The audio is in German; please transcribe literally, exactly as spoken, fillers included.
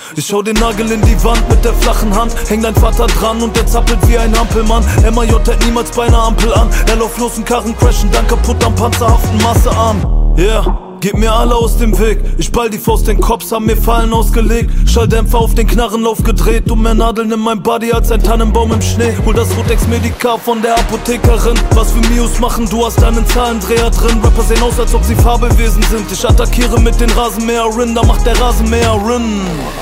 Ich schau den Nagel in die Wand mit der flachen Hand. Häng dein Vater dran und der zappelt wie ein Hampelmann. M A J hält niemals bei einer Ampel an. Er läuft los, und Karren crashen dann kaputt am panzerhaften Masse an. Yeah, geht mir alle aus dem Weg. Ich ball die Faust, den Cops haben mir Fallen ausgelegt. Schalldämpfer auf den Knarrenlauf gedreht und mehr Nadeln in meinem Body als ein Tannenbaum im Schnee. Hol das Rotex-Medika von der Apothekerin. Was für Mios machen, du hast deinen Zahlendreher drin. Rapper sehen aus, als ob sie Fabelwesen sind. Ich attackiere mit den Rasenmäherinnen, da macht der Rasenmäher Rin.